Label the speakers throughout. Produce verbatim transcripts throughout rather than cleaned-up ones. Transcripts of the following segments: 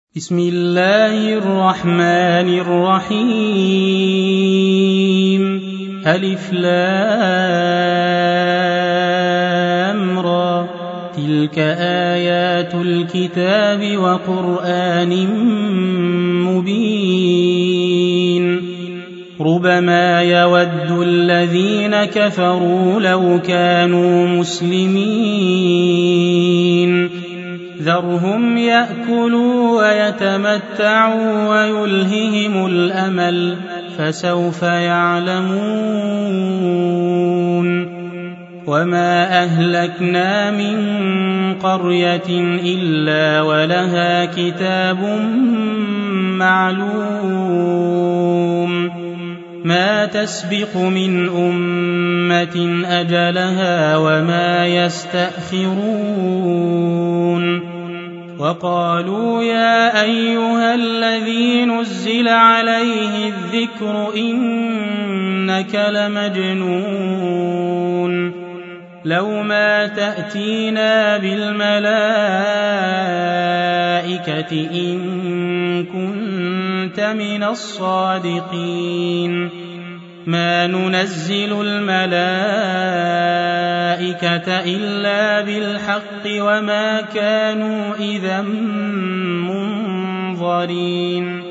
Speaker 1: بسم الله الرحمن الرحيم ألف لام را تلك آيات الكتاب وقرآن مبين ربما يود الذين كفروا لو كانوا مسلمين ذرهم يأكلوا ويتمتعوا ويلههم الأمل فسوف يعلمون وما أهلكنا من قرية إلا ولها كتاب معلوم ما تسبق من أمة أجلها وما يستأخرون وقالوا يا أيها الذي نزل عليه الذكر إنك لمجنون لو ما تأتينا بالملائكة إن كنت من الصادقين ما ننزل الملائكة إلا بالحق وما كانوا إذا منظرين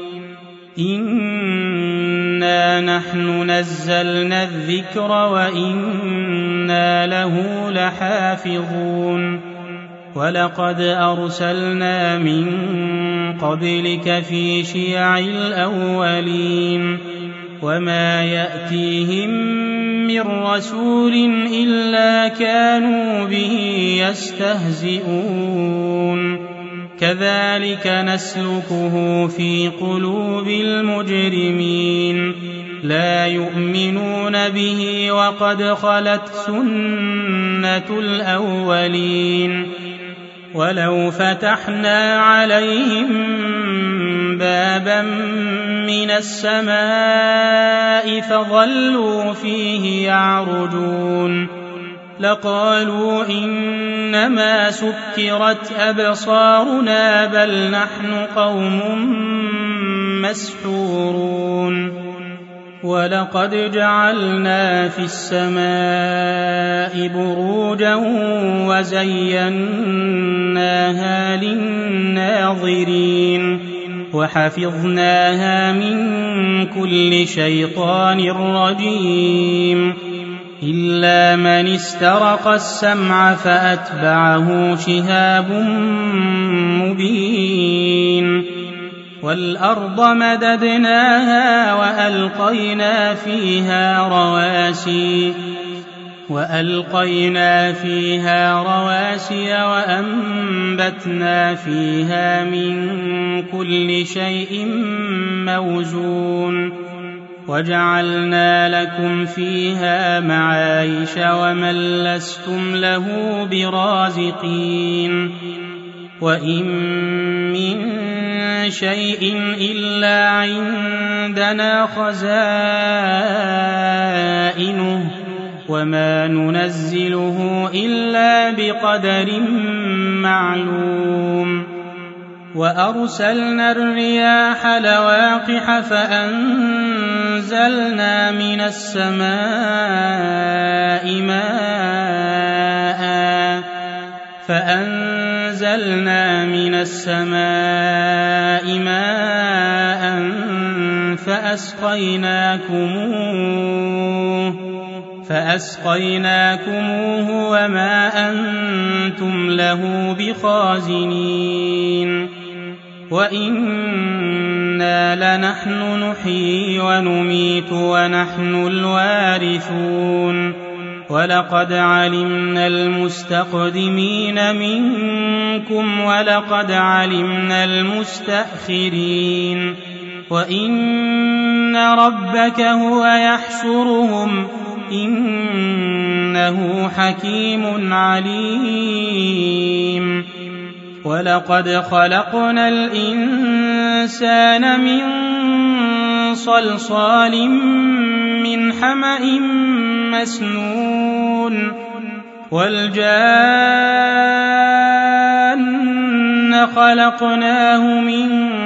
Speaker 1: إنا نحن نزلنا الذكر وإنا له لحافظون ولقد أرسلنا من قبلك في شيع الأولين وما يأتيهم من رسول إلا كانوا به يستهزئون كذلك نسلكه في قلوب المجرمين لا يؤمنون به وقد خلت سنة الأولين ولو فتحنا عليهم بابا من السماء فظلوا فيه يعرجون لقالوا إنما سكرت أبصارنا بل نحن قوم مسحورون ولقد جعلنا في السماء بروجا وزيناها للناظرين وحفظناها من كل شيطان رجيم إلا من استرق السمع فأتبعه شهاب مبين والأرض مددناها وألقينا فيها رواسي وألقينا فيها رواسي وأنبتنا فيها من كل شيء موزون وجعلنا لكم فيها معايش ومن لستم له برازقين وإن من شيء إلا عندنا خزائنه وما ننزله إلا بقدر معلوم وأرسلنا الرياح لواقح فأنزلنا من السماء ماء فأنزلنا من السماء ماء فأسقيناكموه فأسقيناكموه وما أنتم له بخازنين وإنا لنحن نحيي ونميت ونحن الوارثون ولقد علمنا المستقدمين منكم ولقد علمنا المستأخرين وإن ربك هو يحشرهم إنه حكيم عليم ولقد خلقنا الإنسان من صلصال من حمأ مسنون والجان خلقناه من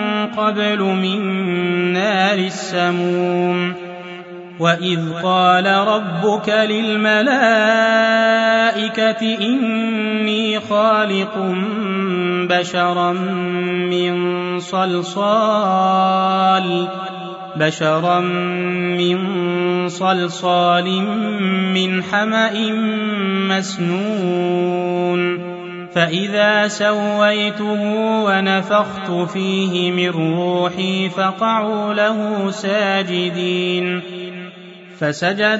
Speaker 1: قبل من نار السموم وإذ قال ربك للملائكة إني خالق بشرا من صلصال بشرا من صلصال من حمأ مسنون فإذا سويته ونفخت فيه من روحي فقعوا له ساجدين فسجد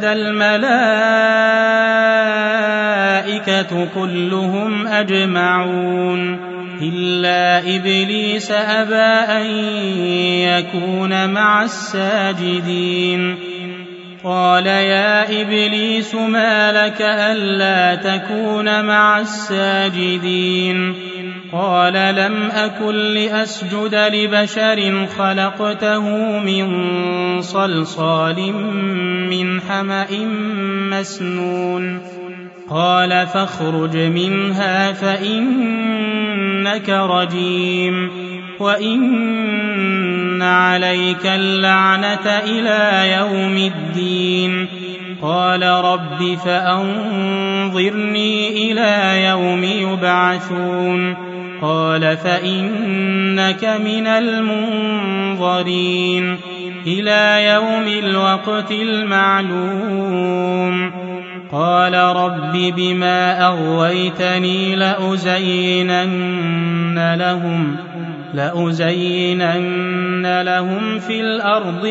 Speaker 1: الملائكة كلهم أجمعون إلا إبليس أبى أن يكون مع الساجدين قال يا إبليس ما لك ألا تكون مع الساجدين قال لم أكن لأسجد لبشر خلقته من صلصال من حمأ مسنون قال فاخرج منها فإنك رجيم وإن عليك اللعنة إلى يوم الدين قال رب فأنظرني إلى يوم يبعثون قال فإنك من المنظرين إلى يوم الوقت المعلوم قال رب بما أغويتني لأزينن لهم لأزينن لهم في الأرض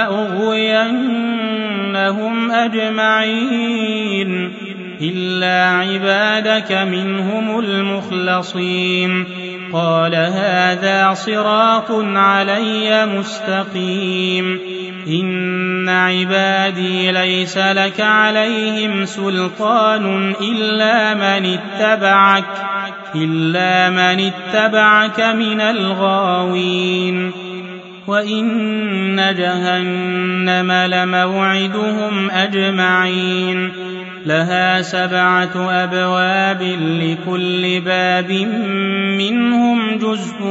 Speaker 1: ولأغوينهم أجمعين إلا عبادك منهم المخلصين قال هذا صراط علي مستقيم إن عبادي ليس لك عليهم سلطان إلا من اتبعك إلا من اتبعك من الغاوين وإن جهنم لموعدهم أجمعين لها سبعة أبواب لكل باب منهم جزء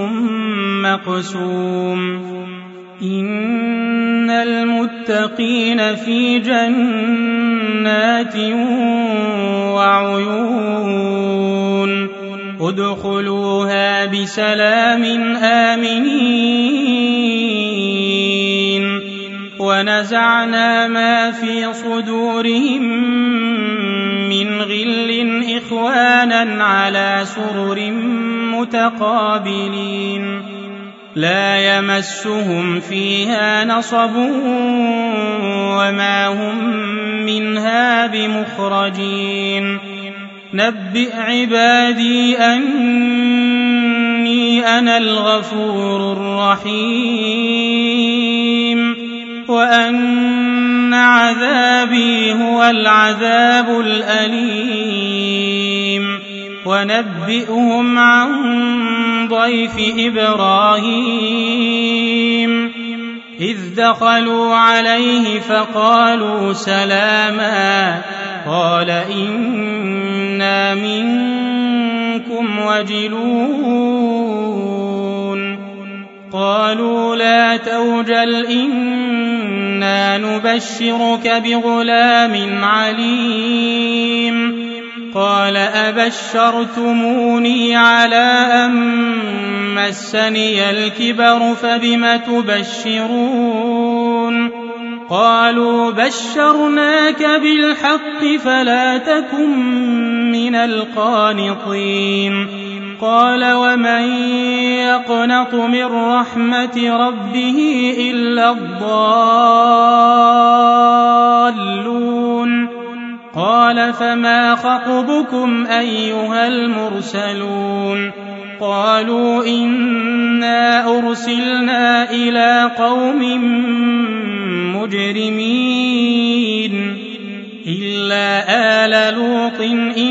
Speaker 1: مقسوم إن المتقين في جنات وعيون ادخلوها بسلام آمنين ونزعنا ما في صدورهم من غل إخوانا على سرر متقابلين لا يمسهم فيها نصب وما هم منها بمخرجين نبئ عبادي أني أنا الغفور الرحيم وأن عذابي هو العذاب الأليم ونبئهم عن ضيف إبراهيم إذ دخلوا عليه فقالوا سلاما قال إنا منكم وجلون قالوا لا توجل إنا نبشرك بغلام عليم قال أبشرتموني على أن مسني الكبر فبم تبشرون قالوا بشرناك بالحق فلا تكن من القانطين قال ومن يقنط من رحمة ربه إلا الضالون قال فما خطبكم أيها المرسلون قالوا إنا أرسلنا إلى قوم مجرمين إلا آل لوط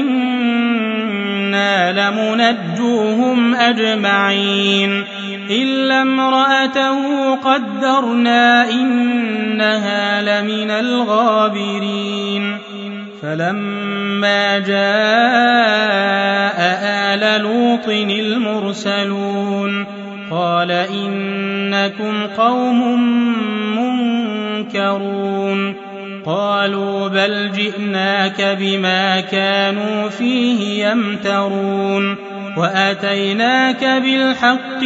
Speaker 1: إنا لمنجوهم أجمعين إلا امرأته قدرنا إنها لمن الغابرين فلما جاء آل لوط المرسلون قال إنكم قوم منكرون قالوا بل جئناك بما كانوا فيه يمترون وأتيناك بالحق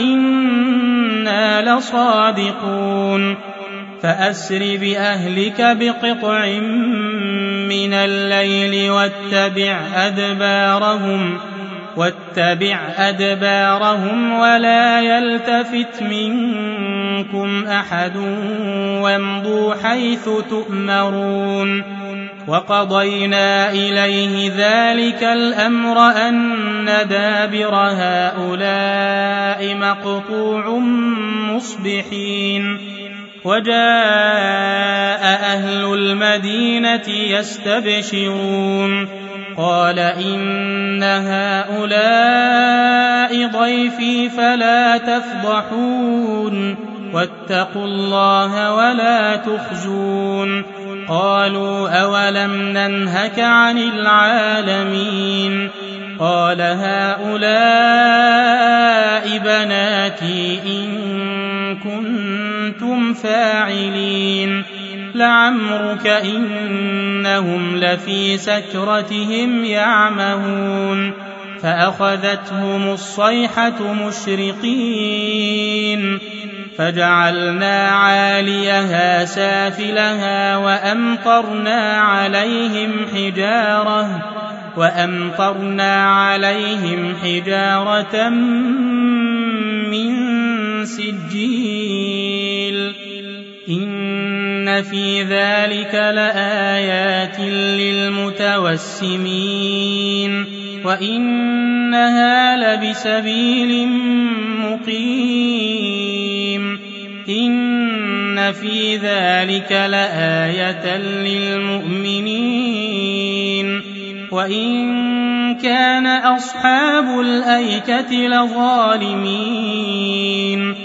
Speaker 1: وإنا لصادقون فأسر بأهلك بقطع من الليل واتبع أدبارهم واتبع أدبارهم ولا يلتفت منكم أحد وامضوا حيث تؤمرون وقضينا إليه ذلك الأمر أن دابر هؤلاء مقطوع مصبحين وجاء أهل المدينة يستبشرون قال إن هؤلاء ضيفي فلا تفضحون واتقوا الله ولا تخزون قالوا أولم ننهك عن العالمين قال هؤلاء بناتي إن كنتم فاعلين لعمرك إنهم لفي سكرتهم يعمهون فأخذتهم الصيحة مشرقين فجعلنا عاليها سافلها وأمطرنا عليهم حجارة وأمطرنا عليهم حجارة من سجيل إن في ذلك لآيات للمتوسمين وإنها لبسبيل مقيم إن في ذلك لآية للمؤمنين وإن كان أصحاب الأيكة لظالمين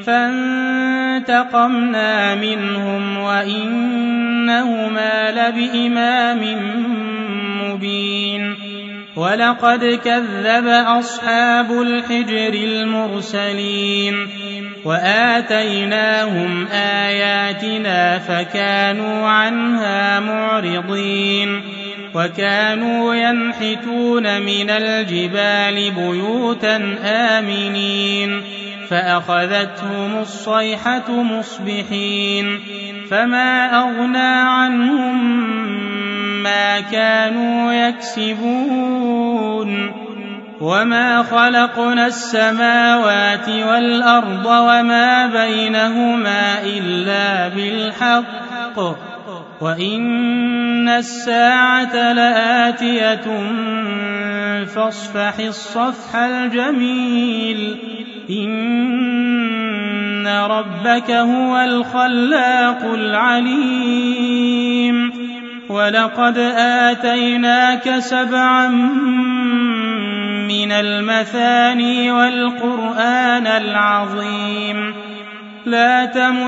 Speaker 1: فانتقمنا منهم وإنهما لبإمام مبين ولقد كذب أصحاب الحجر المرسلين وآتيناهم آياتنا فكانوا عنها معرضين وكانوا ينحتون من الجبال بيوتا آمنين فأخذتهم الصيحة مصبحين فما أغنى عنهم ما كانوا يكسبون وما خلقنا السماوات والأرض وما بينهما إلا بالحق وإن الساعة لآتية فاصفح الصفح الجميل إن ربك هو الخلاق العليم ولقد آتيناك سبعا من المثاني والقرآن العظيم لا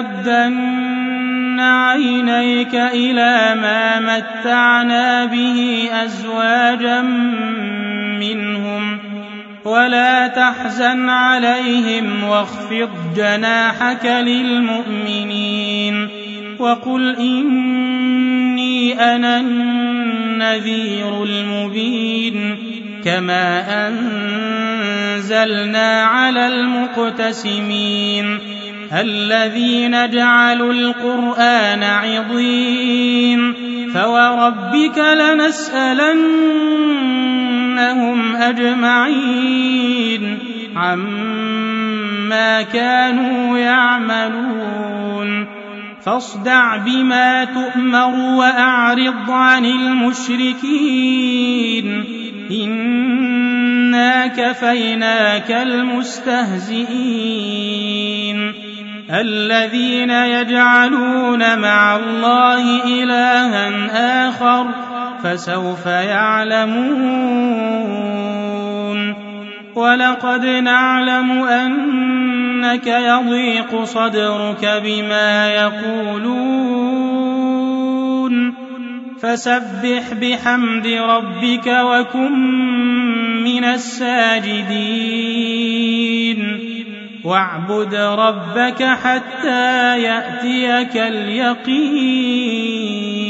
Speaker 1: تمدن عينيك إلى ما متعنا به أزواجا منهم ولا تحزن عليهم واخفض جناحك للمؤمنين وقل إني أنا النذير المبين كما أنزلنا على المقتسمين الذين جعلوا القرآن عضين فوربك لنسألنهم أجمعين عما كانوا يعملون فاصدع بما تؤمر وأعرض عن المشركين إنا كفيناك المستهزئين الذين يجعلون مع الله إلها آخر فسوف يعلمون ولقد نعلم أنك يضيق صدرك بما يقولون فسبح بحمد ربك وكن من الساجدين واعبد ربك حتى يأتيك اليقين